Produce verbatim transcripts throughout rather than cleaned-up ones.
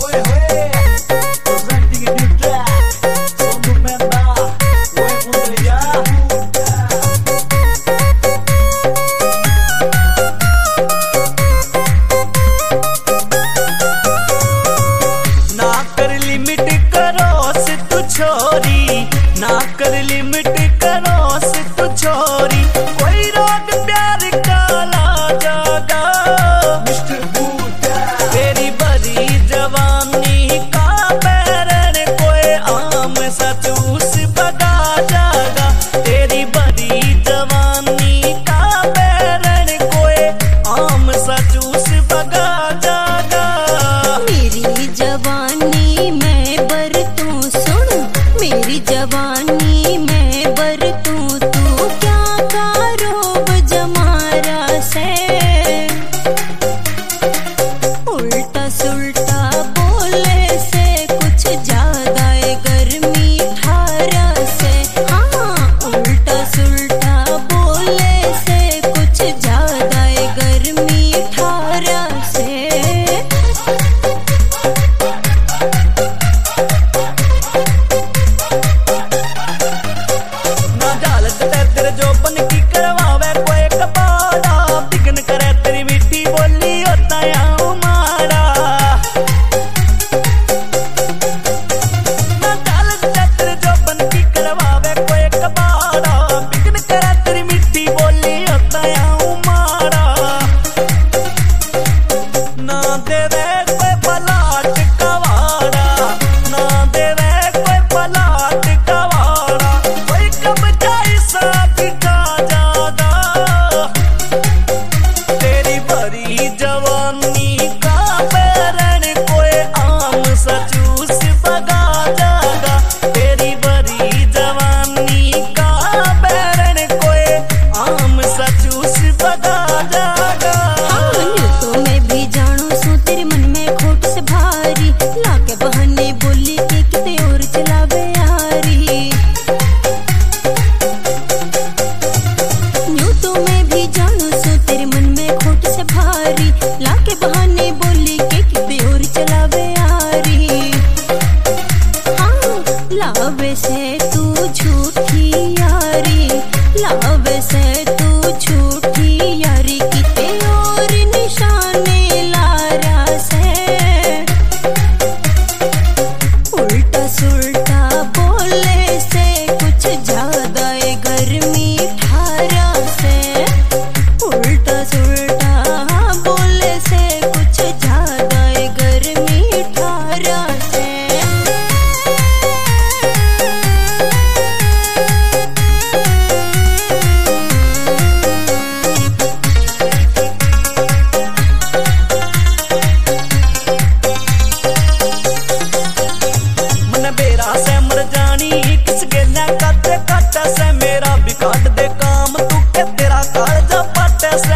ना कर लिमिट करो से तू छोरी, कोई रोग प्यार काला जागा। तेरी बड़ी जवानी का पैरन कोई आम सा चूस बगा जागा। तेरी बड़ी जवानी का पैरन कोई आम सा चूस बगा जागा। मेरी जवानी में बर तू सुन, मेरी जवानी में बर तू, तू क्या कारोब जमारा से। उल्टा सुल्टा बोले से कुछ ज्यादा गर्मी ठारा से। हाँ उल्टा सुल्टा बोले से कुछ ज्यादा गर्मी ठारा से। लाके बहाने बोली के किते और चलावे यारी। हाँ लावे से तू झूठी यारी, लावे से तू झूठी यारी किते और निशाने लारा से। उल्टा सुल्टा बोले से कुछ ज्यादा गर्मी ठारा से। उल्टा सुल्टा बोले से कुछ ज्यादा गर्मी ठारा से। मन बेरा से मर जानी किस गेला काटे काटे से। मेरा भी काट दे काम तू के तेरा काल पटे से।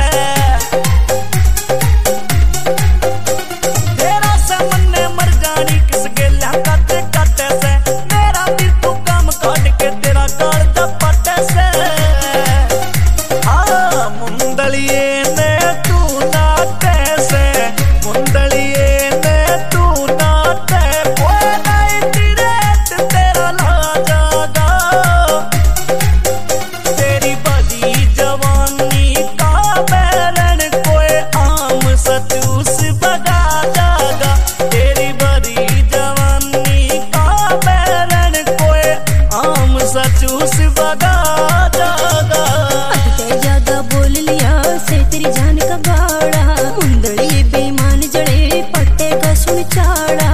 चूस बगा जागा। अति ज्यादा बोल लिया से तेरी जान का गाड़ा। मुंदड़ी बेईमान जड़े पट्टे का सुन चाड़ा।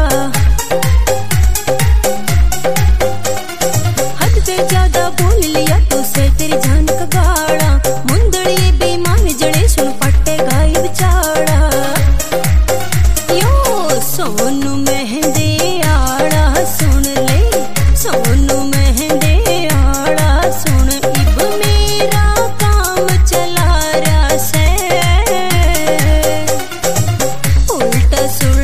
हद से ज्यादा बोल लिया तो से तेरी जान का गाड़ा। मुंदड़ी बेईमान जड़े सुन पट्टे गायब चाड़ा। यो सोनू मेहंदी आड़ा सुन ले, सोनू मेहंदी सुन इब मेरा काम चला रहा से। उल्टा सुल्टा